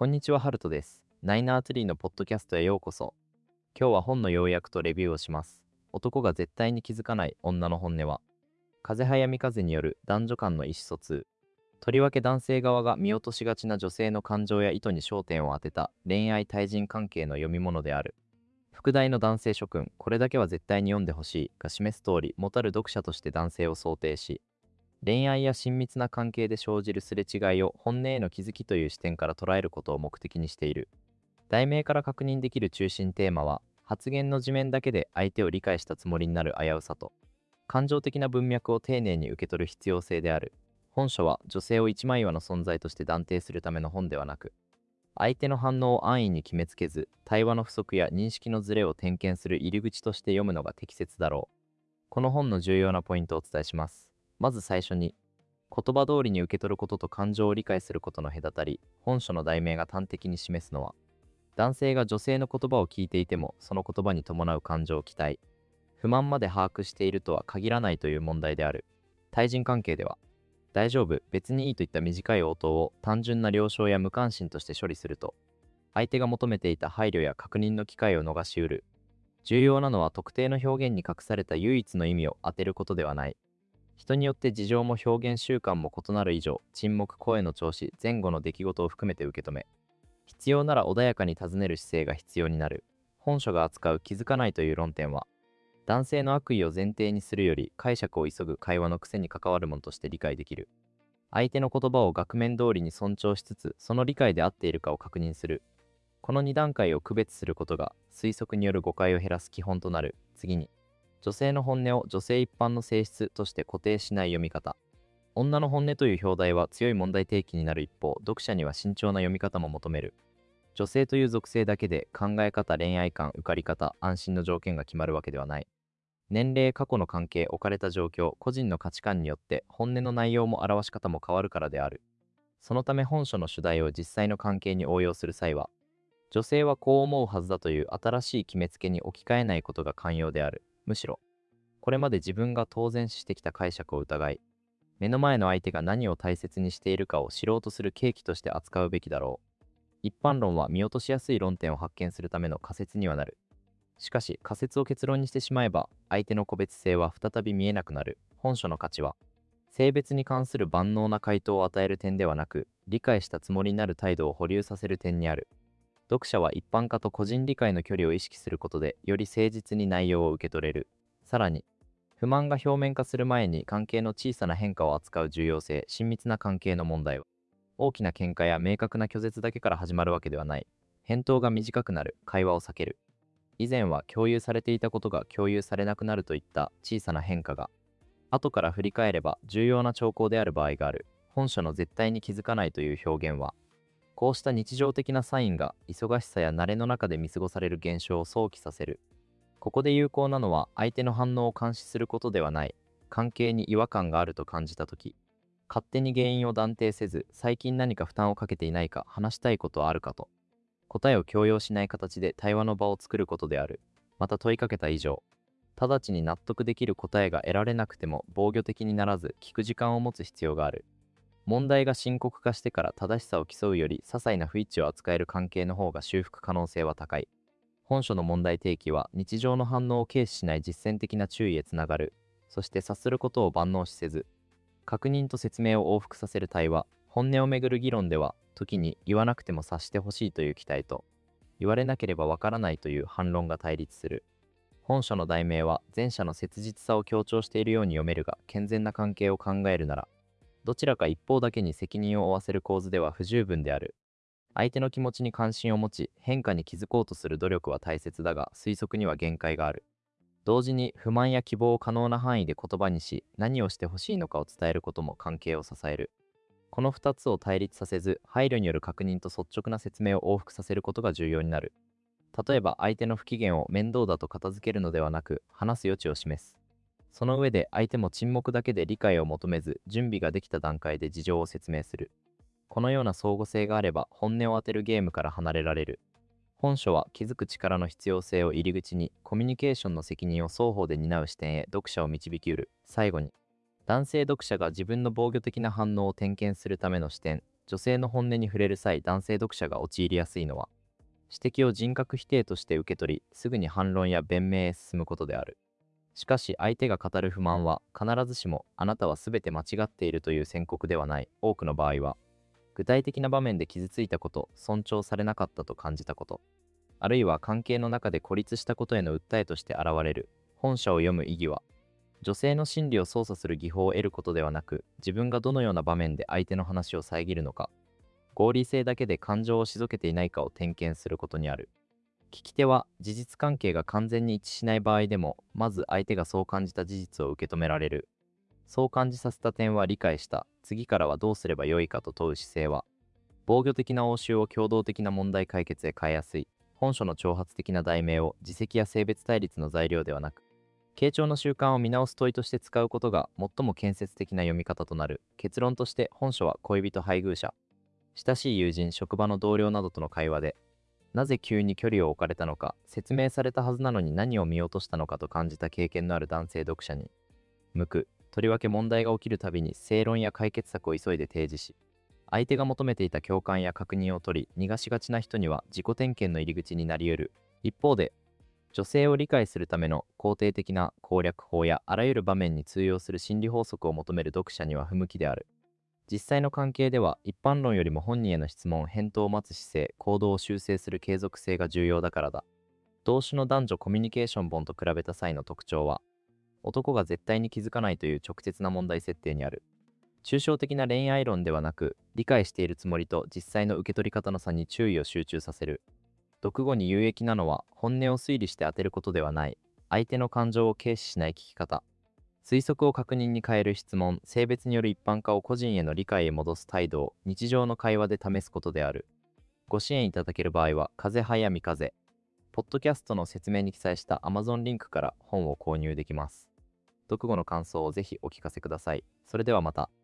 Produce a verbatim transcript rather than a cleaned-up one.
こんにちは、ハルトです。ナイナーツリーのポッドキャストへようこそ。今日は本の要約とレビューをします。男が絶対に気づかない女の本音は、風早見風による男女間の意思疎通。とりわけ男性側が見落としがちな女性の感情や意図に焦点を当てた恋愛対人関係の読み物である。副題の男性諸君、これだけは絶対に読んでほしいが示す通り、もたる読者として男性を想定し、恋愛や親密な関係で生じるすれ違いを本音への気づきという視点から捉えることを目的にしている。題名から確認できる中心テーマは、発言の字面だけで相手を理解したつもりになる危うさと、感情的な文脈を丁寧に受け取る必要性である。本書は女性を一枚岩の存在として断定するための本ではなく、相手の反応を安易に決めつけず、対話の不足や認識のズレを点検する入り口として読むのが適切だろう。この本の重要なポイントをお伝えします。まず最初に、言葉通りに受け取ることと感情を理解することの隔たり。本書の題名が端的に示すのは、男性が女性の言葉を聞いていても、その言葉に伴う感情、期待、不満まで把握しているとは限らないという問題である。対人関係では、大丈夫、別にいいといった短い応答を単純な了承や無関心として処理すると、相手が求めていた配慮や確認の機会を逃しうる。重要なのは特定の表現に隠された唯一の意味を当てることではない。人によって事情も表現習慣も異なる以上、沈黙、声の調子、前後の出来事を含めて受け止め、必要なら穏やかに尋ねる姿勢が必要になる。本書が扱う気づかないという論点は、男性の悪意を前提にするより解釈を急ぐ会話の癖に関わるものとして理解できる。相手の言葉を額面通りに尊重しつつ、その理解で合っているかを確認する。このに段階を区別することが推測による誤解を減らす基本となる。次に、女性の本音を女性一般の性質として固定しない読み方。女の本音という表題は強い問題提起になる一方、読者には慎重な読み方も求める。女性という属性だけで考え方、恋愛観、受かり方、安心の条件が決まるわけではない。年齢、過去の関係、置かれた状況、個人の価値観によって本音の内容も表し方も変わるからである。そのため本書の主題を実際の関係に応用する際は、女性はこう思うはずだという新しい決めつけに置き換えないことが肝要である。むしろ、これまで自分が当然視してきた解釈を疑い、目の前の相手が何を大切にしているかを知ろうとする契機として扱うべきだろう。一般論は見落としやすい論点を発見するための仮説にはなる。しかし仮説を結論にしてしまえば、相手の個別性は再び見えなくなる。本書の価値は、性別に関する万能な回答を与える点ではなく、理解したつもりになる態度を保留させる点にある。読者は一般化と個人理解の距離を意識することで、より誠実に内容を受け取れる。さらに、不満が表面化する前に関係の小さな変化を扱う重要性、親密な関係の問題は、大きな喧嘩や明確な拒絶だけから始まるわけではない。返答が短くなる、会話を避ける。以前は共有されていたことが共有されなくなるといった小さな変化が、後から振り返れば重要な兆候である場合がある。本書の絶対に気づかないという表現は、こうした日常的なサインが忙しさや慣れの中で見過ごされる現象を想起させる。ここで有効なのは、相手の反応を監視することではない。関係に違和感があると感じたとき、勝手に原因を断定せず、最近何か負担をかけていないか、話したいことはあるかと、答えを強要しない形で対話の場を作ることである。また問いかけた以上、直ちに納得できる答えが得られなくても防御的にならず、聞く時間を持つ必要がある。問題が深刻化してから正しさを競うより、些細な不一致を扱える関係の方が修復可能性は高い。本書の問題提起は、日常の反応を軽視しない実践的な注意へつながる。そして察することを万能視せず、確認と説明を往復させる対話。本音をめぐる議論では、時に言わなくても察してほしいという期待と、言われなければわからないという反論が対立する。本書の題名は前者の切実さを強調しているように読めるが、健全な関係を考えるなら、どちらか一方だけに責任を負わせる構図では不十分である。相手の気持ちに関心を持ち、変化に気づこうとする努力は大切だが、推測には限界がある。同時に不満や希望を可能な範囲で言葉にし、何をしてほしいのかを伝えることも関係を支える。このふたつを対立させず、配慮による確認と率直な説明を往復させることが重要になる。例えば、相手の不機嫌を面倒だと片付けるのではなく、話す余地を示す。その上で、相手も沈黙だけで理解を求めず、準備ができた段階で事情を説明する。このような相互性があれば、本音を当てるゲームから離れられる。本書は気づく力の必要性を入り口に、コミュニケーションの責任を双方で担う視点へ読者を導きうる。最後に、男性読者が自分の防御的な反応を点検するための視点、 女性の本音に触れる際、男性読者が陥りやすいのは、指摘を人格否定として受け取り、すぐに反論や弁明へ進むことである。しかし、相手が語る不満は、必ずしもあなたは全て間違っているという宣告ではない。多くの場合は、具体的な場面で傷ついたこと、尊重されなかったと感じたこと、あるいは関係の中で孤立したことへの訴えとして現れる。本書を読む意義は、女性の心理を操作する技法を得ることではなく、自分がどのような場面で相手の話を遮るのか、合理性だけで感情を退けていないかを点検することにある。聞き手は事実関係が完全に一致しない場合でも、まず相手がそう感じた事実を受け止められる。そう感じさせた点は理解した。次からはどうすればよいかと問う姿勢は、防御的な応酬を共同的な問題解決へ変えやすい。本書の挑発的な題名を自責や性別対立の材料ではなく、傾聴の習慣を見直す問いとして使うことが最も建設的な読み方となる。結論として、本書は恋人配偶者、親しい友人、職場の同僚などとの会話で、なぜ急に距離を置かれたのか、説明されたはずなのに何を見落としたのかと感じた経験のある男性読者に向く。とりわけ問題が起きるたびに正論や解決策を急いで提示し、相手が求めていた共感や確認を取り、逃がしがちな人には自己点検の入り口になり得る。一方で、女性を理解するための肯定的な攻略法やあらゆる場面に通用する心理法則を求める読者には不向きである。実際の関係では、一般論よりも本人への質問、返答を待つ姿勢、行動を修正する継続性が重要だからだ。同種の男女コミュニケーション本と比べた際の特徴は、男が絶対に気づかないという直接な問題設定にある。抽象的な恋愛論ではなく、理解しているつもりと実際の受け取り方の差に注意を集中させる。読後に有益なのは、本音を推理して当てることではない。相手の感情を軽視しない聞き方。推測を確認に変える質問、性別による一般化を個人への理解へ戻す態度を日常の会話で試すことである。ご支援いただける場合は、風早やみ風、ポッドキャストの説明に記載した Amazon リンクから本を購入できます。読後の感想をぜひお聞かせください。それではまた。